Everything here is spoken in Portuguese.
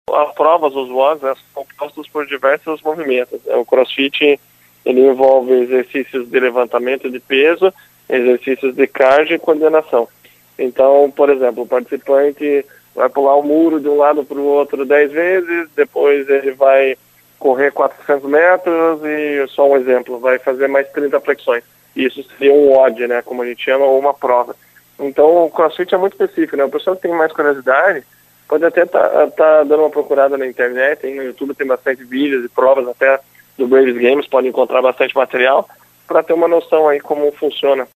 As provas, os WODs, são compostos por diversos movimentos. O CrossFit, ele envolve exercícios de levantamento de peso, exercícios de cardio e coordenação. Então, por exemplo, o participante vai pular o muro de um lado para o outro 10 vezes, depois ele vai correr 400 metros e, só um exemplo, vai fazer mais 30 flexões. Isso seria um WOD, né, como a gente chama, ou uma prova. Então, o CrossFit é muito específico, né? O pessoal que tem mais curiosidade pode até tá dando uma procurada na internet, no YouTube tem bastante vídeos e provas até do Braves Games, pode encontrar bastante material para ter uma noção aí como funciona.